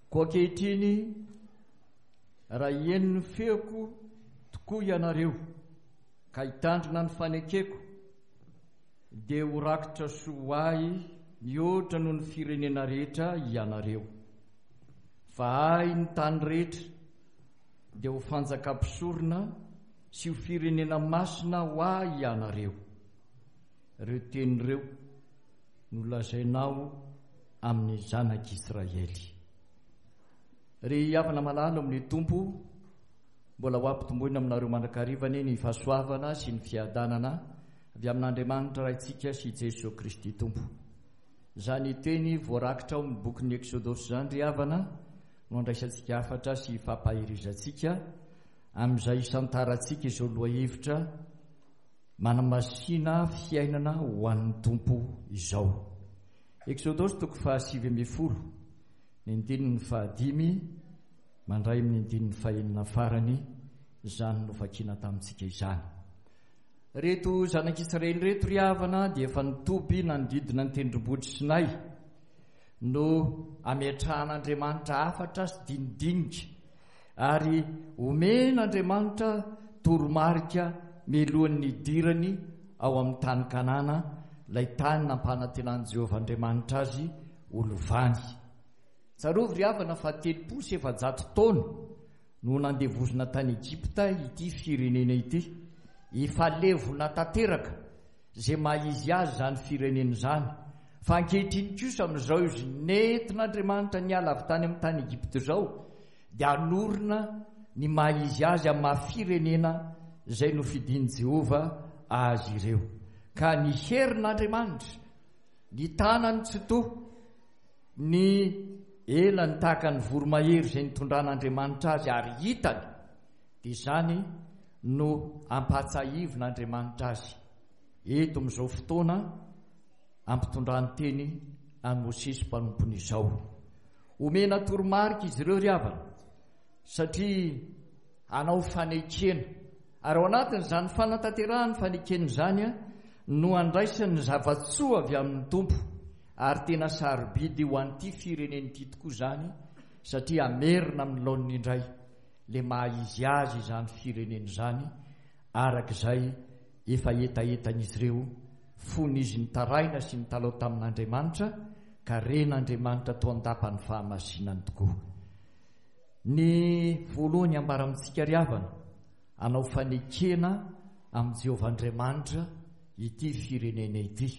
koa kehitriny raha eniny feoko tokoa ianareo ka hitandrina ny fanekeko dia ho rakitra soahy mihoatra noho ny firenena rehetra ianareo fa ahy ny tany rehetra dia ho fanjakam-pisorona sy ho firenena masina ho ahy ianareo. Ireo tenireo no lazainao amin'ny zanak'Israely. Ry havana malala amin'ny Tompo, mbola ho ampitomboina aminareo mandrakarivany ny fahasoavana sy ny fiadanana avy amin'Andriamanitra raintsika sy Jesosy Kristy Tompo. Izany teny voarakitra ao amin'ny bokin'ny Exodosy izany ry havana no andraisantsika hafatra sy fampahirizantsika amin'izay isantarantsika izao loha hevitra manamasina fiainana ho an'ny Tompo izao. Exodosy 7:10 ny andininy 5 mandray amin'ny andininy 9 farany izany no vakiana tamintsika izany. Reto zanak'Israely reto ry havana dia efa nitoby nanodidina ny tendrombohitra Sinay no ametrahan'Andriamanitra hafatra sy dinidinika ary omen'Andriamanitra toromarika milohan'ny idirany ao amin'ny tany Kanana, ilay tany nampanantenan'i Jehovah Andriamanitra azy olovany. Tsarovy ry havana fa 700 taona no nandevozina tany Egypta ity firenena ity, ifalevona tanteraka izay mahizy azy izany firenena izany. Fa ankehitriny kosa amin'izao izy nentin'Andriamanitra niala avy tany amin'ny tany Egypta izao dia anorina ny mahizy azy amin'ny mahafirenena izay no fidian'i Jehovah azy ireo. Ka ny herin'Andriamanitra ny tanany tsy toa ny elany tahaka ny voromahery izay nitondran'Andriamanitra azy ary hitany dia izany no ampatsahivon'Andriamanitra azy. Eto amin'izao fotoana ampitondrany teny any Mosesy mpanompony izao. Omena toromarika izy ireo ry havana satria hanao fanekena ary ao anatin'izany fanatanterahany fanekena izany no andraisany zavatsoa avy amin'ny Tompo ary tena sarobidy ho an'ity firenen'ity tokoa izany satria amerina amin'ny laoniny indray le mahizy azy izany firenena izany arak'izay efa etaetan'izy ireo fony izy nitaraina sy nitalao tamin'Andriamanitra ka ren'Andriamanitra tao an-tapany fahamasinany tokoa. Ny voalohany ambara amintsika ry havana hanao fanekena amin'ny Jehovah Andriamanitra ity firenena ity.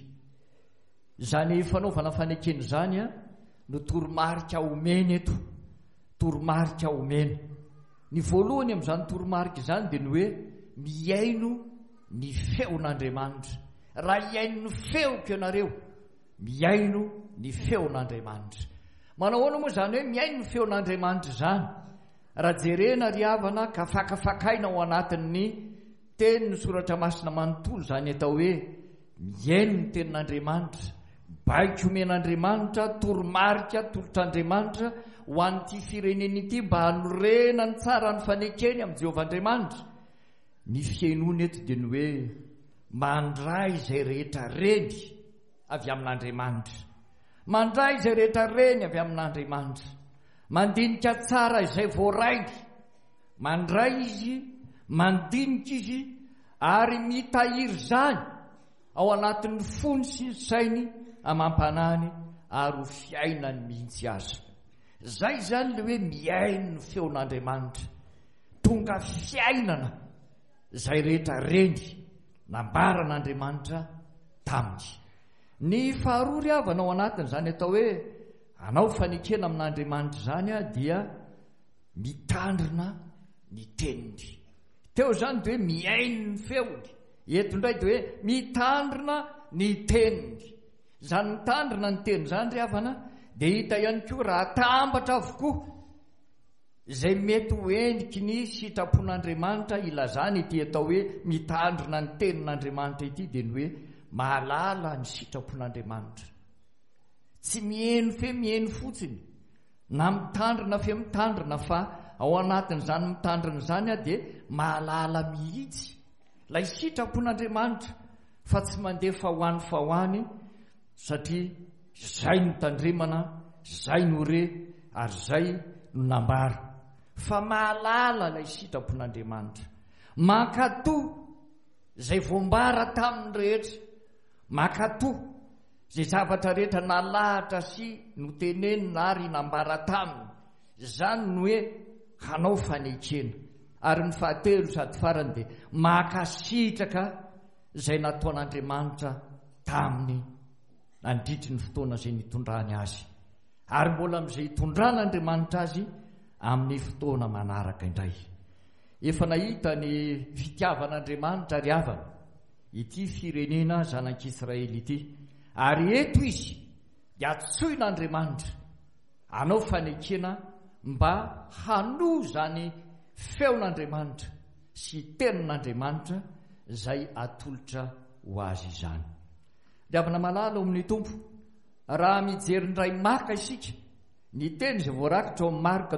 Izany fanaovana fanekena izany no toromarika omena eto, toromarika omena. Ny voalohany amin'izany toromarika izany dia ny hoe miaino ny feon'Andriamanitra. Raha iaino ny feoko ianareo, miaino ny feon'Andriamanitra. Manao ahoana moa izany hoe miaino ny feon'Andriamanitra izany? Raha jerena ry havana ka fakafakaina ao anatin'ny teny ny soratra masina manontolo izany atao hoe miaino ny tenin'Andriamanitra, baiko omen'Andriamanitra, toromarika tolotr'Andriamanitra ho an'ity firenena ity mba hanorena ny tsara ny fanekeny amin'ny Jehovah Andriamanitra. Ny fiainona eto dia ny hoe mandray izay rehetra reny avy amin'Andriamanitra, mandray izay rehetra reny avy amin'Andriamanitra, mandinika tsara izay voarainy, mandray izy, mandinika izy ary mitahiry izany ao anatin'ny fony sy ny sainy amam-panany ary ho fiainany mihitsy azy. Zay izany le hoe miaino ny feon'Andriamanitra, tonga fiainana izay rehetra reny nambaran'Andriamanitra taminy. Ny faharoa ry havana ao anatin'izany atao hoe hanao fanekena amin'Andriamanitra izany dia mitandrina ny teniny. Teo izany dia hoe miaino ny feony, eto indray dia hoe mitandrina ny teniny. Izany mitandrina ny teny izany ry havana dia hita ihany koa raha atambatra avokoa izay mety ho endriky ny sitrapon'Andriamanitra ilazany ity atao hoe mitandrina ny tenin'Andriamanitra ity dia ny hoe mahalala ny sitrapon'Andriamanitra. Tsy mihaino fe mihaino fotsiny na mitandrina fe mitandrina fa ao anatin'izany mitandrina izany dia mahalala mihitsy ilay sitrapon'Andriamanitra fa tsy mandefa ho any satria zay no tandremana, zay no re, ary zay no nambara fa mahalala ilay sitrapon'Andriamanitra makato zay voambara tamin'ny rehetra makato zay zavatra rehetra nalahatra sy notenenina ary nambara taminy zany no hoe hanao fanekena ary ny fahatelo sady farany dia makasitraka zay nataon'Andriamanitra taminy nandritry ny fotoana zay nitondrany azy ary mbola amin'izay hitondran'Andriamanitra azy amin'ny fotoana manaraka indray. Efa nahita ny fitiavan'Andriamanitra ry havana ity firenena zanak'Israely ity ary eto izy dia tsoin'Andriamanitra anao fanekena mba hanoa zany feon'Andriamanitra sy tenin'Andriamanitra zay atolotra ho azy izany. Diavana malala ao amin'ny tompo raha mijery ndray maka isika ny teny zay voarakitra ao amin'ny Marka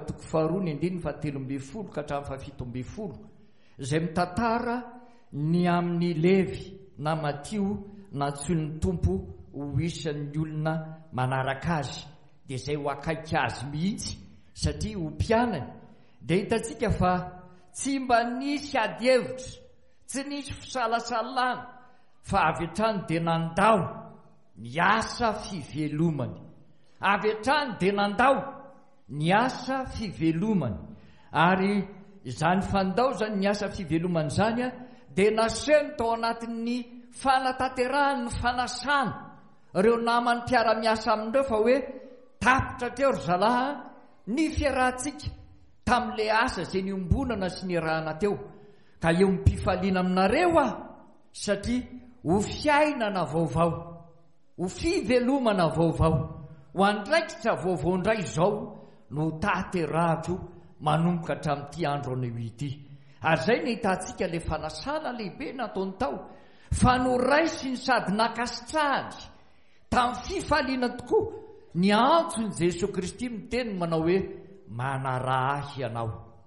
2:17 ka hatramin'ny 17 zay mitantara ny amin'ny Levy na Matio natsoin'ny tompo ho isan'ny olona manaraka azy dia zay ho akaiky azy mihitsy satria ho mpianany dia hitantsika fa tsy mba nisy ady hevitra tsy nisy fisalasalana fa avy hatrany dia nandao ny asa fivelomany avy hatrany dia nandao ny asa fivelomany ary izany fandao zany ny asa fivelomany zany dia naseny tao anatin'ny fanatanterahany ny fanasana ireo namany mpiara-miasa amindreo fa hoe tapitra teo ry zalaha ny fiarahantsika tamin'ilay asa zay niombonana sy nirahana teo ka eo mipifaliana aminareo satria ho fiainana vaovao ho fivelomana vaovao ho andraikitra vaovao indray izao no taterahako manomboka hatramin'ity andro aneo ity ary zay ny hitantsika ilay fanasana lehibe nataony tao fa noraisiny sady nakasitrahany tamin'ny fifaliana tokoa ny antsony Jesosy Kristy miteny manao hoe manarahy ianao.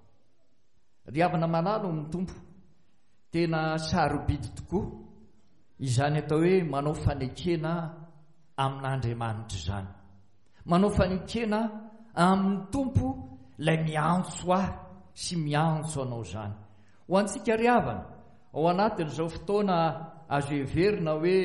Ry havana malala amin'ny tompo tena sarobidy tokoa izany atao hoe manao fanekena amin'Andriamanitra zany, manao fanekena amin'ny tompo ilay miantso sy miantso anao zany. Ho antsika ry havana ao anatin'izao fotoana azo heverina hoe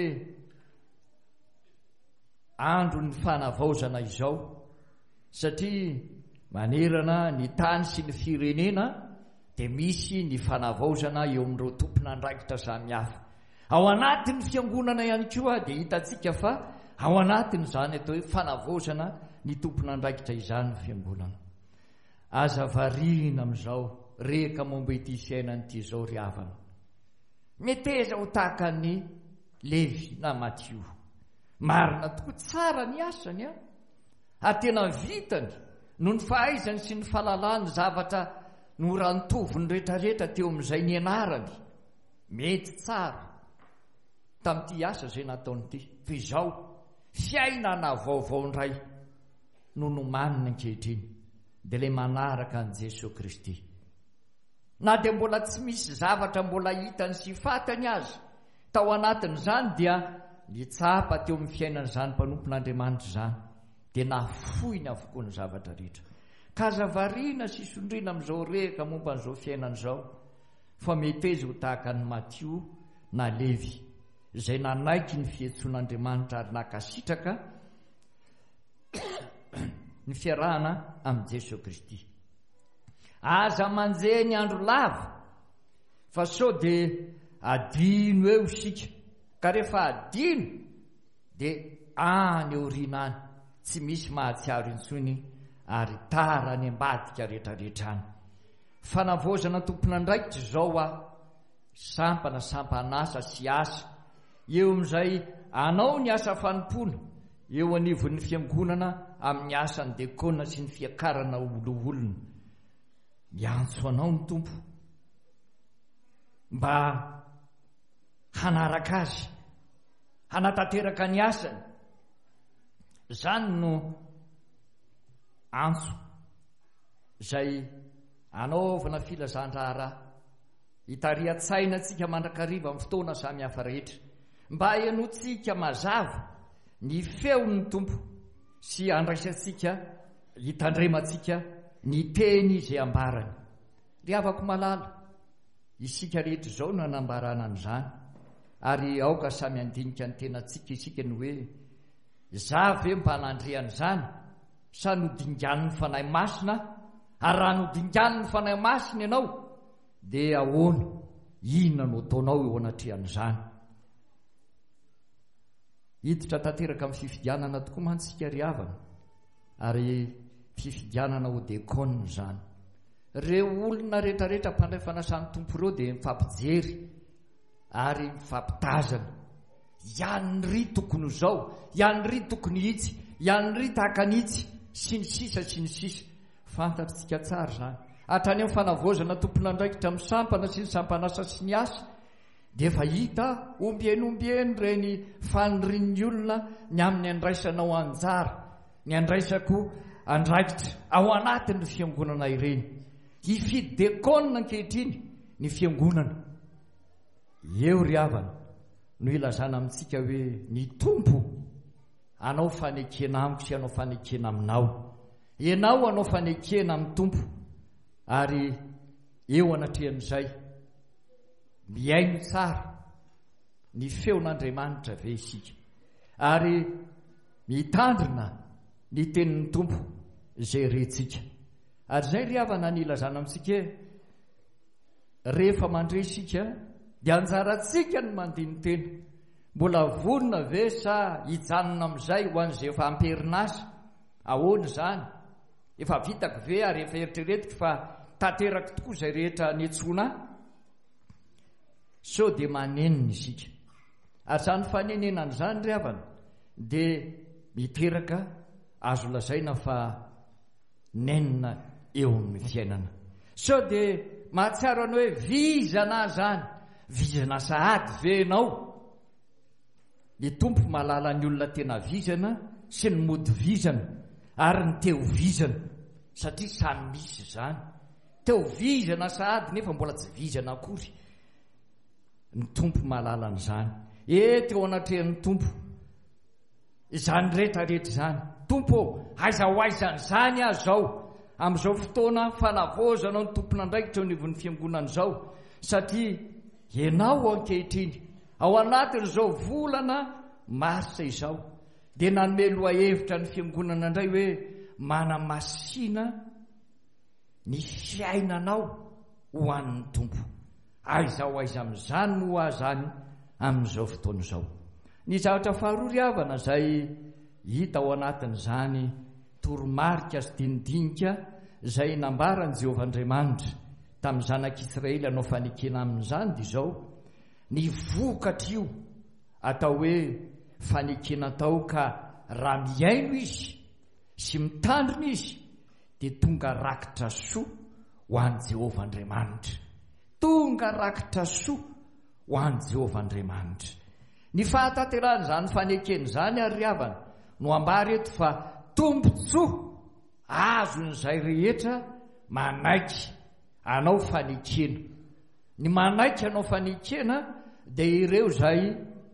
andro ny fanavaozana izao satria manerana ny tany sy ny firenena dia misy ny fanavaozana eo amin'ireo tompon'andraikitra samihafa. Ao anatin'ny fiangonana ihany koa dia hitantsika fa ao anatin' izany atao hoe fanavaozana ny tompon'andraikitra izany ny fiangonana. Aza variana amin'izao reka momba ity fiainan'ity izao ry havana meteza ho tahaka ny Levy na Matio marina tokoa tsara ny asany tena vitany no ny fahaizany sy ny fahalalany zavatra no rantoviny rehetrarehetra teo amin'izay ny anarany mety tsara tamin'ity asa zay nataony ity fa izao fiainana vaovao indray no nomanina ankehitriny dia ilay manaraka an' Jesosy Kristy na dia mbola tsy misy zavatra mbola hitany sy fatany azy tao anatin'izany dia nitsapa teo amin'ny fiainan'izany mpanompon'Andriamanitra zany dia nafoiny avokoa ny zavatra rehetra ka aza variana sy sondrina amin'izao reka momba n'izao fiainan'izao fa mety izy ho tahaka ny Matio na Levy izay nanaiky ny fihetsoan'Andriamanitra ary nakasitraka ny fiarahana amin'i Jesosy Kristy. Aza manjehy ny andro lava fa sao dia adino eo isika ka rehefa adino dia any aoriana any tsy misy mahatsiaro intsony ary tara ny ambadika rehetrarehetrany. Fanavaozana tompon'andraikitra izao sampanasa sy asa eo amin'izay anao ny asa fanompona eo anivon'ny fiangonana amin'ny asany dekona sy ny fiakarana oloolona miantso anao ny tompo mba hanaraka azy hanatanteraka ny asany zany no antso zay anaovana filazandrara hitarian-tsaina antsika mandrakariva amin'ny fotoana samihafa rehetra mba henotsika mazava ny feon'ny tompo sy andraisantsika hitandremantsika ny teny izay ambarany. Ry avako malala, isika rehetra izao no anambarana an'izany, ary aoka samy andinika ny tenantsika isika ny hoe za ve mba hanandrean'izany sa nodingan'ny fanahy masina, ary raha nodingan'ny fanahy masina ianao dia ahoana, inona no ataonao eo anatrehan'izany? Hiditra tanteraka amin'ny fifidianana tokoa mantsika ry havana, ary fifidianana ho dekona zany. Reo olona rehetrarehetra mpandray fanasany tompo ireo dia mifampijery ary mifampitazana. Iany ry tokony izao, iany ry tokony itsy, iany ry tahaka an'itsy, sy ny sisa sy ny sisa. Fantatritsika tsara zany. Hatrany amin'ny fanavozana tompon'andraikitra misampana sy ny sampanasa sy ny asa, dia efa hita ombieny reny fanirian'ny olona ny amin'ny andraisanao anjara, ny andraisako andraikitra ao anatin'ny fiangonana ireny. Hifidy dekona ankehitriny ny fiangonana. Eo ry havana no ilazana amintsika hoe ny tompo anao fanekena amiko sy anao fanekena aminao. Ianao anao fanekena amin'ny tompo, ary eo anatrehan'izay miaino tsara ny feon'Andriamanitra ve isika, ary mitandrina ny tenin'ny tompo izay rentsika. Ary zay ry havana ny ilazana amintsika rehefa mandre isika dia anjarantsika ny mandiny tena. Mbola vonona ve sa hijanona amin'izay ho an'izay efa amperinasa? Ahoana zany? Efa vitako ve ary efa eritreretiko fa tanteraka tokoa izay rehetra niantsoana? So dia manenina isika. Ary zany fanenenana zany ry havana dia miteraka azo lazaina fa nenina eo amin'ny fiainana. So dia mahatsiaro any hoe vizana zany, vizana sahady ve ianao? Ny tompo mahalala ny olona tena vizana sy ny mody vizana ary ny teo vizana, satria samy misy zany. Teo vizana sahady nefa mbola tsy vizana akory. Ny tompo mahalala an'izany. Teo anatrehan'ny tompo izany rehetrarehetra zany. Tompo, aiza ho aiza n'izany aho zao amin'izao fotoana fanavozana ny tompon'andraikitra eo anivon'ny fiangonana izao, satria ianao ankehitriny ao anatin'izao volana marsa izao dia nanome loha-hevitra ny fiangonana indray hoe manamasina ny fiainanao ho an'ny tompo. Aiza ho aiza amin'izany no azany amin'izao fotoana izao. Ny zavatra faharoa ry havana izay hita ao anatin'izany toromarika sy dinidinika izay nambarany Jehovah Andriamanitra tamin'ny zanak'Israely anao fanekena amin'izany dia izao: ny vokatra io atao hoe fanekena tao, ka raha miaino izy sy mitandrina izy dia tonga rakitra soa ho an'i Jehovah Andriamanitra. Tonga rakitra soa ho an'i Jehovah Andriamanitra. Ny fahatanteran'izany fanekena izany ary havana no ambary eto fa tombontsoa azon'izay rehetra manaiky anao fanekena. Ny manaiky anao fanekena dia ireo izay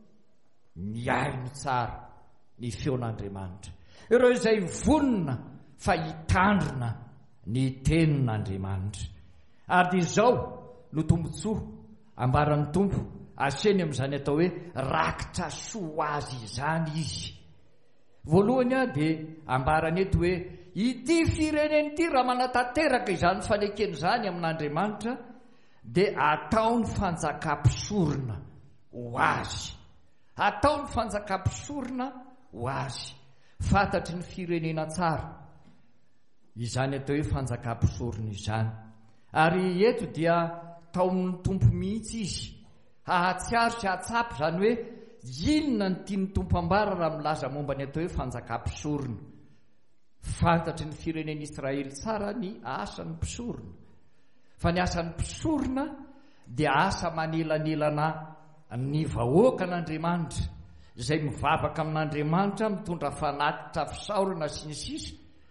miaino tsara ny feon'Andriamanitra, ireo izay vonona fa hitandrina ny tenin'Andriamanitra. Ary dia izao no tombontsoa ambaran'ny tompo aseny amin'izany atao hoe rakitra soa azy izany izy. Voalohany dia ambarany eto hoe ity fireneny ity raha manatanteraka izany fanekena izany amin'Andriamanitra dia ataony fanjakam-pisorona ho azy. Ataony fanjakam-pisorona ho azy. Fantatry ny firenena tsara izany atao hoe fanjakam-pisorona izany. Ary eto dia taon'ny tompo mihitsy izy hahatsiaro sy hahatsapy zany hoe inona ny tian'ny tompo ambara raha milaza momba ny atao hoe fanjakam-pisorona. Fantatry ny firenen'Israely tsara ny asan'ny mpisorona, fa ny asan'ny mpisorona dia asa manelanelana ny vahoaka an'Andriamanitra izay mivavaka amin'Andriamanitra, mitondra fanatitra fisaorana sy ny sisa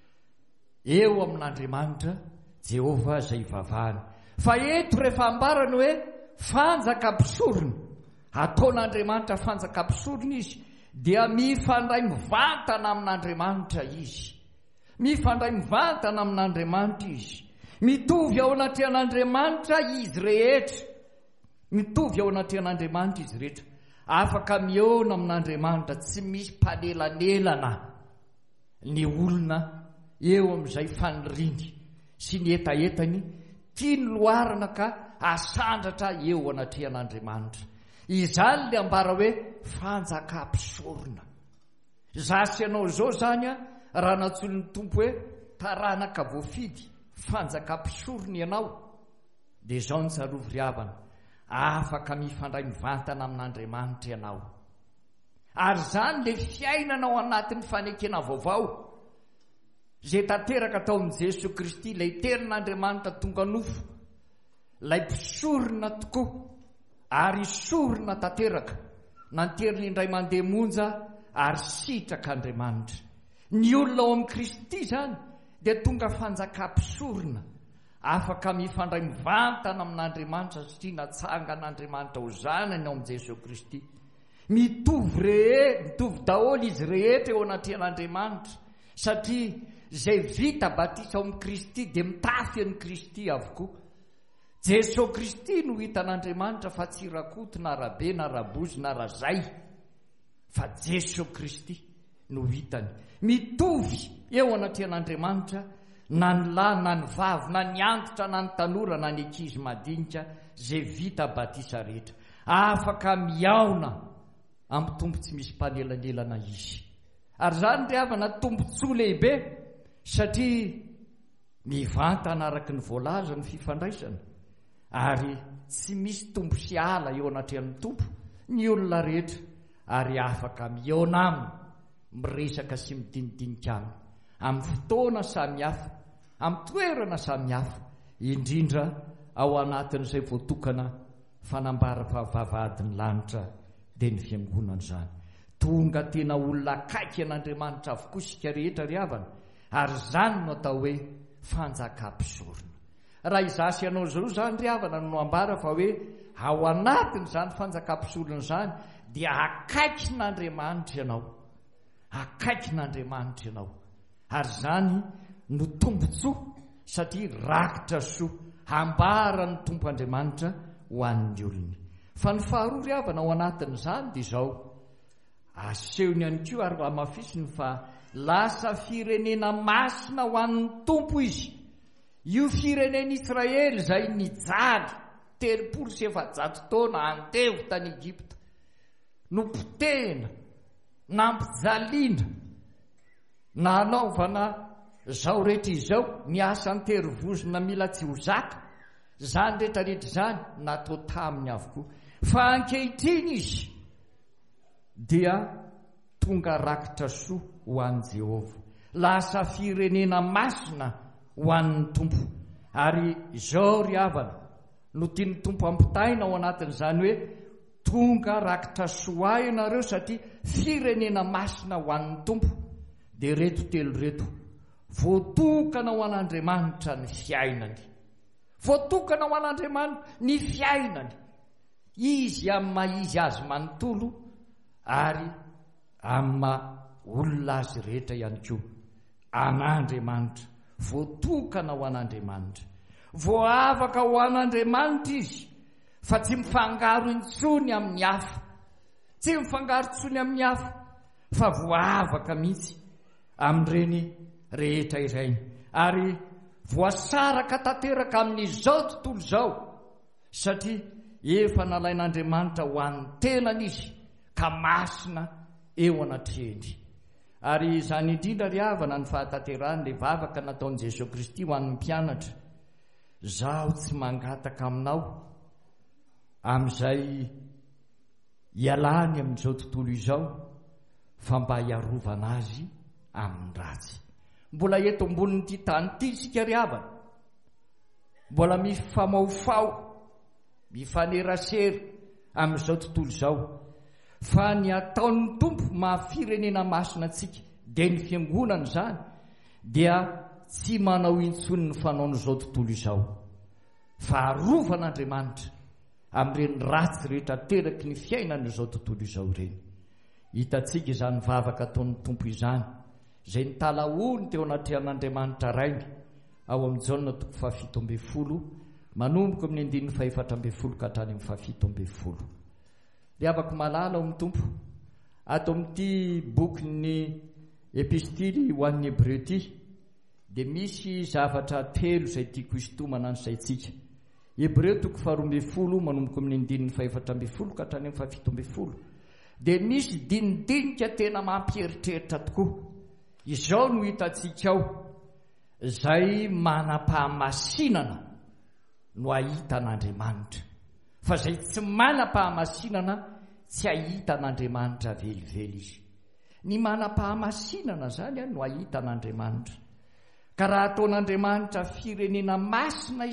eo amin'Andriamanitra Jehovah izay ivavahany. Fa eto rehefa ambarany hoe fanjakam-pisorona, ataon'Andriamanitra fanjakam-pisorona izy, dia mifandray mivantana amin'Andriamanitra izy. mifandray mivantana amin'Andriamanitra izy, mitovy ao anatrehan'Andriamanitra izy rehetra, mitovy ao anatrehan'Andriamanitra izy rehetra, afaka miona amin'Andriamanitra, tsy misy mpanelanelana ny olona eo amin'izay faniriny sy ny etaetany, tia ny loarana ka asandratra eo anatrehan'Andriamanitra. Izany le ambara hoe fanjakam-pisorona. Zasy ianao zao zany raha natsolo ny tompo hoe taranaka voafidy, fanjakam-pisorona ianao, dia zao ny tsarovy riavana, afaka mifandray mivantana amin'Andriamanitra ianao. Ary zany le fiainanao anatin'ny fanekena vaovao zay tanteraka taon'i Jesosy Kristy, ilay terin'Andriamanitra tonga nofo, ilay mpisorona tokoa ary sorona tanteraka, nanteriny indray mandeha monja ary sitrak'Andriamanitra. Ny olona ao amin'i Kristy zany dia tonga fanjakam-pisorona, afaka mifandray mivantana amin'Andriamanitra satria natsangan'Andriamanitra ho zanany ao amin'i Jesosy Kristy. Mitovy daholo izy rehetra eo anatrehan'Andriamanitra satria zay vita batisa ao amin'i Kristy dia mitafy an'i Kristy avokoa. Jesosy Kristy no hitan'Andriamanitra fa tsy rakoto na rabe na rabozy na razay, fa Jesosy Kristy no hitany. Mitovy eo anatrehan'Andriamanitra na ny lahy na ny vavy na ny antitra na ny tanora na ny ankizy madinika zay vita batisa rehetra, afaka miaona amin'ny tompo tsy misy mpanelanelana izy. Ary zany ry havana tombontsoa lehibe satria mivantana araka ny voalaza ny fifandraisana, ary tsy misy tombo sy ala eo anatrehan'ny tompo ny olona rehetra, ary afaka miaona aminy, miresaka sy midinidinika aminy amin'ny fotoana samihafa, amin'ny toerana samihafa, indrindra ao anatin'izay voatokana fanambara-pavavadiny lanitra dia ny fiangonana zany. Tonga tena olona akaiky an'Andriamanitra avokoa sika rehetra ry havana, ary zany no atao hoe fanjakam-pisorona. Raha izasy ianao zao zany ry havana no ambara fa hoe ao anatin'izany fanjakam-pisorona zany dia akaiky n'Andriamanitra ianao, akaiky n'Andriamanitra ianao, ary zany no tombontsoa satria rakitra soa hambara ny tompo Andriamanitra ho an'ny olony. Fa ny faharoa ry havana ao anatin'izany dia zao, asehony ihany koa ary amafisiny fa lasa firenena masina ho an'ny tompo izy. Io firenen'Israely izay nijaly 300 taona andevo tany Egypta, nompotena, nampijaliana, nanaovana zao rehetra izao, ny asa anterivozona mila tsy ho zaka, zany rehetrarehetra zany natao taminy avokoa. Fa ankehitriny izy dia tonga rakitra soa ho an'i Jehova, lasa firenena masina ho an'ny tompo. Ary zao ry havana no tiany tompo ampitaina ao anatin'izany hoe tonga rakitra soa ianareo satria firenena masina ho an'ny tompo. Dia reto telo reto, voatokana ho an'Andriamanitra ny fiainany, voatokana ho an'Andriamanitra ny fiainany, izy amin'ny maizy azy manontolo ary amin'ny olona azy rehetra ihany koa an'Andriamanitra. Voatokana ho an'Andriamanitra, voavaka ho an'Andriamanitra izy, fa tsy mifangaro intsony amin'ny hafa, tsy mifangaro intsony amin'ny hafa, fa voavaka mihitsy amin'ireny rehetra irainy, ary voasaraka tanteraka amin'izao tontolo izao satria efa nalain'Andriamanitra ho an'ny tenany izy ka masina eo anatrehany. Ary izany indrindra ry havana ny fahatanterahany le vavaka nataon'i Jesosy Kristy ho an'ny mpianatra. Zaho tsy mangataka aminao amin'izay ialany amin'izao tontolo izao, fa mba hiarovana azy amin'ny ratsy. Mbola eto ambonin'ity tany ity isika ry havana, mbola mifamaofao, mifanerasera amin'izao tontolo izao, fa ny ataon'ny tompo mahafirenena masina antsika dia ny fiangonana zany dia tsy manao intsony ny fanaon'izao tontolo izao, fa arovan'Andriamanitra amin'ireny ratsy rehetra teraky ny fiainan'izao tontolo izao ireny. Hitantsika izany vavaka ataon'ny tompo izany izay nitalaony teo anatrehan'Andriamanitra rainy ao amin'ny Jaona 7:10 manomboka amin'ny 4:10 ka hatrany amin'ny 7:10. Ry afaka malala ao amin'ny tompo ato amin'ity bokyny epistily ho an'ny Hebreo ity dia misy zavatra telo izay tiako isitomana anysaitsika. Hebreo 12 manomboka amin'ny 4:10 ka hatrany amin'ny 7:10 dia misy dinidinika tena mampieritreritra tokoa. Izao no hitantsika ao izay manam-pahamasinana no ahita an'Andriamanitra, fa izay tsy manam-pahamasinana tsy ahita an'Andriamanitra velively izy. Ny manam-pahamasinana zany no ahita an'Andriamanitra. Ka raha ataon'Andriamanitra firenena masina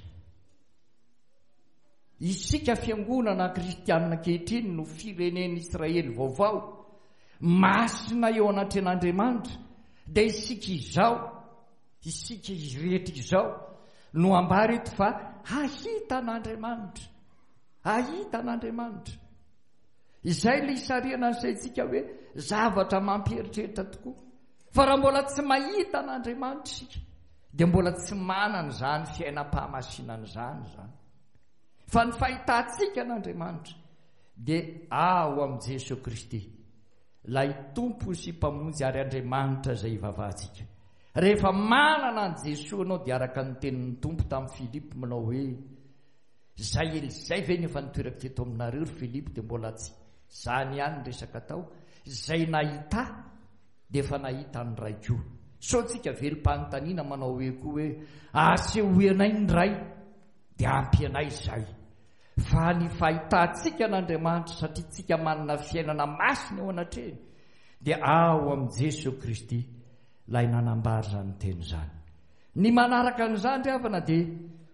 isika fiangonana kristianina ankehitriny no firenena Israely vaovao masina eo anatren'Andriamanitra, dia isika rehetra izao no ambary eto fa ahita an'Andriamanitra. Izay le isariana an'saitsika hoe zavatra mampieritreritra tokoa. Fa raha mbola tsy mahita an'Andriamanitra isika dia mbola tsy manana izany fiainam-pahamasinana zany. Fa ny fahitantsika an'Andriamanitra dia ao amin'ny Jesosy Kristy, ilay tompo sy mpamonjy ary Andriamanitra izay ivavahantsika. Rehefa manana an' Jesosy anao dia araka ny tenin'ny tompo tamin'ny Filipo manao hoe izay ve nefa nitoerako teto aminareo ry Filipo, dia mbola tsy zany ihany ny resaka tao. Izay nahita dia efa nahita ny ray koa. So tsika velim-panontaniana manao hoe koa hoe asehoanay ny ray dia ampy anay izay. Fa ny fahitantsika an'Andriamanitra satria tsika manana fiainana masina eo anatreny dia ao amin'ny Jesosy Kristy ilay nanambary zany teny zany. Ny manaraka an'izany ry havana dia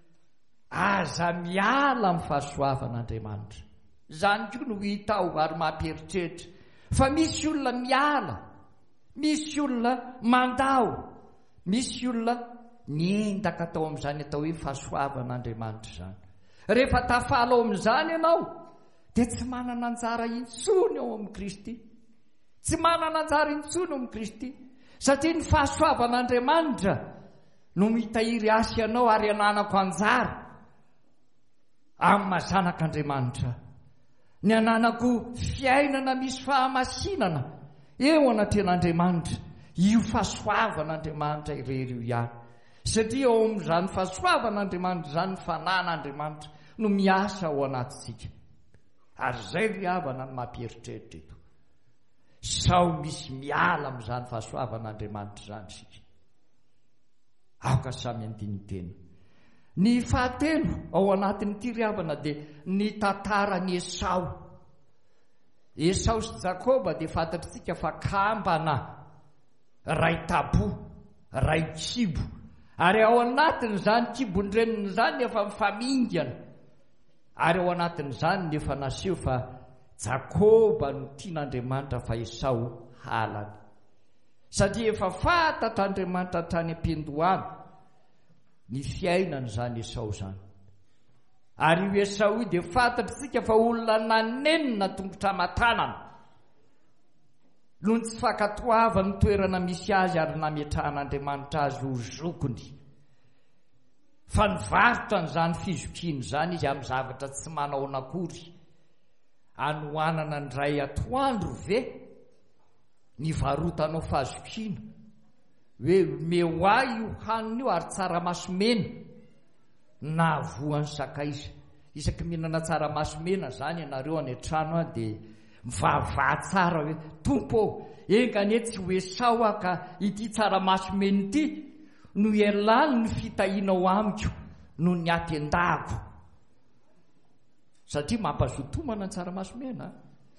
aza miala amin'ny fahasoavan'Andriamanitra. Zany koa no hita ao ary mampieritreritra fa misy olona miala, misy olona mandao, misy olona niendaka atao amin'izany atao hoe fahasoavan'Andriamanitra zany. Rehefa tafala ao amin'izany ianao dia tsy manana anjara intsony ao amin'ny Kristy, tsy manana anjara intsony ao amin'ny Kristy, satria ny fahasoavan'Andriamanitra no mitahiry asy ianao ary ananako anjara amin'ny mahazanak'Andriamanitra. Ny ananako fiainana misy fahamasinana eo anatren'Andriamanitra, io fahasoavan'Andriamanitra irery io ihany. Satria ao amin'izany fahasoavan'Andriamanitra zany ny fanan'Andriamanitra no miasa ao anatintsika. Ary izay ry havana ny mampieritreritra eto. Sao misy miala amin'izany fahasoavan'Andriamanitra zany sika. Aoka samy andinitena. Ny fahatelo ao anatin'ity ry havana dia ny tantaran'i Esau. Esau sy Jakoba dia fantatritsika fa kambana ray tabo, ray kibo. Ary ao anatin'izany kibon-dreniny zany efa mifamingana. Ary ao anatin'izany nefa naseho fa Jakoba no tian'Andriamanitra fa Esau halany. Satria efa fantatr'Andriamanitra hatrany am-piandohana ny fiainana zany Esau zany. Ary io Esau dia fantatritsika fa olona nanenina tongotra matanana no tsy fankatoava ny toerana misy azy ary nametrahan'Andriamanitra azy ho zokony. Fa nivarotra n'izany fizokiny zany izy amin'ny zavatra tsy manao nakory. Anohanana ny ray atoandro ve ny varotanao fahazokina hoe meo ahy io hanina io ary tsaramaso mena na voan'ny sakaiza. Isaky mihinana tsaramaso mena zany ianareo any an-trano dia mivavah tsara hoe tompo engane tsy hoe sao ka ity tsaramaso mena ity no ialany ny fitahinao amiko no ny aty-andako. Satria mampazotomana ny tsaramaso mena.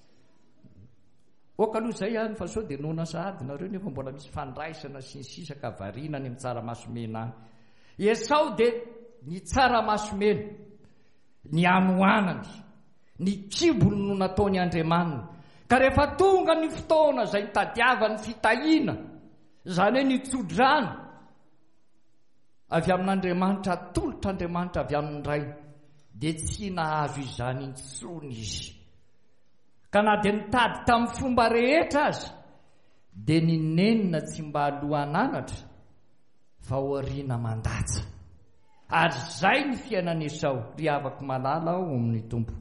Oka aloha izay ihany fa sao dia nona sahady nareo nefa mbola misy fandraisana sy ny sisa ka variana any amin'ny tsaramaso mena any. Esau dia ny tsaramaso mena, ny anohanany, ny kibony no nataony Andriamanina. Ka rehefa tonga ny fotoana izay tadiavany fitahiana, izany hoe ny tsodrano avy amin'Andriamanitra, atolotr'Andriamanitra avy amin'ny ray, dia tsy nahazo izany intsony izy. Ka na dia nitady tamin'ny fomba rehetra azy dia ninenina tsy mba alohananatra fa oriana mandatsa. Ary zay ny fiainana Esau. Ry havako malala ao amin'ny tompo,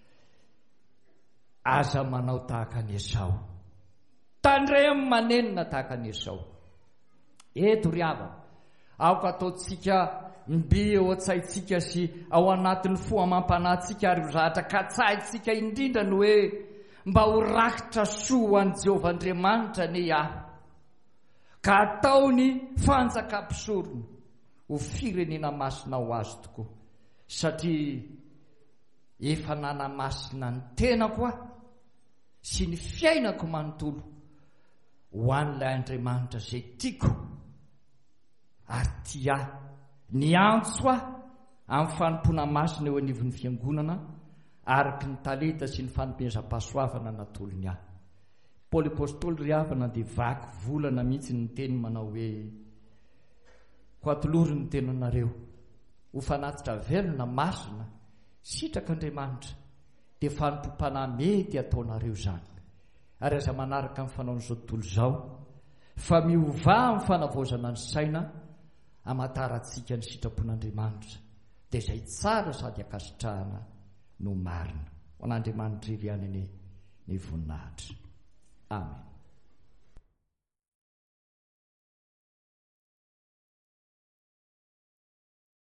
aza manao tahaka ny Esau, tandremo manenina tahaka ny Esau. Eto ry havako, aoka ataotsika mby eo an-tsaitsika sy ao anatin'ny fo amam-panahintsika ary zahatra ka tsahintsika indrindra no hoe mba ho rakitra soa ho an'i Jehovah Andriamanitra ne aho, ka ataony fanjakam-pisorony ho firenena masina ho azy tokoa, satria efa nanamasina ny tenako aho sy ny fiainako manontolo ho an'ilay Andriamanitra zay tiako ary tia ny antso aho amin'ny fanompona masina eo anivon'ny fiangonana araky ny talenta sy ny fanompiazam-pahasoavana natolony aho. Paoly apôstôly ry havana dia vaky volana mihitsy ny teny manao hoe ko atolory ny tenanareo ho fanatitra velona masina sitraka Andriamanitra dia fanompom-panahy mety ataonareo zany. Ary aza manaraka amin'ny fanaon'izao tontolo izao fa miova amin'ny fanavaozana ny saina amatarantsika ny sitrapon'Andriamanitra, dia izay tsara sady akasitrahana no marina. Ho an'Andriamanitra iry ihany ny voninahitra. Amen.